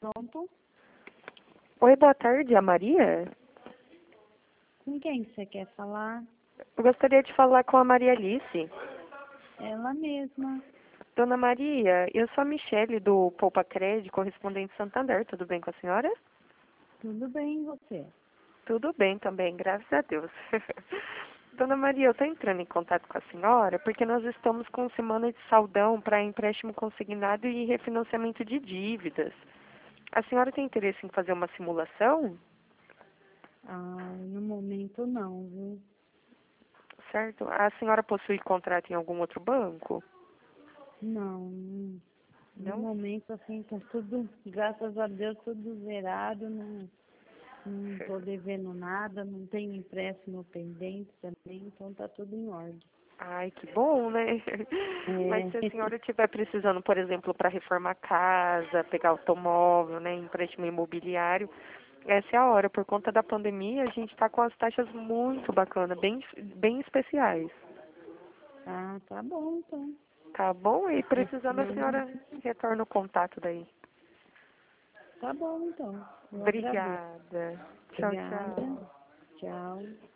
Pronto. Oi, boa tarde, a Maria? Com quem que você quer falar? Eu gostaria de falar com a Maria Alice. Ela mesma. Dona Maria, eu sou a Michele do Poupa Crédito, correspondente Santander. Tudo bem com a senhora? Tudo bem, e você? Tudo bem também, graças a Deus. Dona Maria, eu estou entrando em contato com a senhora porque nós estamos com semana de saldão para empréstimo consignado e refinanciamento de dívidas. A senhora tem interesse em fazer uma simulação? Ah, no momento não, viu? Certo? A senhora possui contrato em algum outro banco? Não. No Não? momento, assim, tá tudo, graças a Deus, tudo zerado. Não tô devendo nada, não tenho empréstimo pendente também, então tá tudo em ordem. Ai, que bom, né? Mas se a É, senhora estiver precisando, por exemplo, para reformar a casa, pegar automóvel, né, empréstimo imobiliário, essa é a hora. Por conta da pandemia, a gente está com as taxas muito bacanas, bem especiais. ah, tá bom, então. Tá bom? E precisando, a Uhum. senhora retorna o contato daí. Tá bom, então. Eu agradeço. Obrigada. Tchau, Obrigada. tchau. Tchau.